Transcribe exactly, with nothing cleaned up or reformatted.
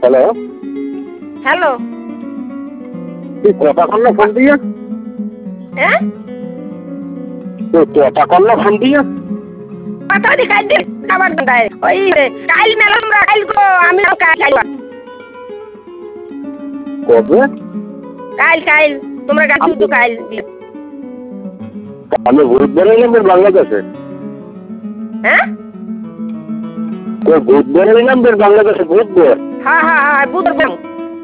hello hello তুই কটা করলো ফোন দিয়ে হ্যাঁ তুই কটা করলো ফোন দিয়ে কথা দি কাল দিন আবার দাই ওই কাল মেলা আমরা কাল গো আমি কাল কাল কবে কাল কাল তোমরা গাছি তো কাল আমি ভোট বেরোলাম বাংলাদেশে হ্যাঁ ভোট বেরোলাম বাংলাদেশে ভোট বের হ্যাঁ হ্যাঁ হ্যাঁ বুধবার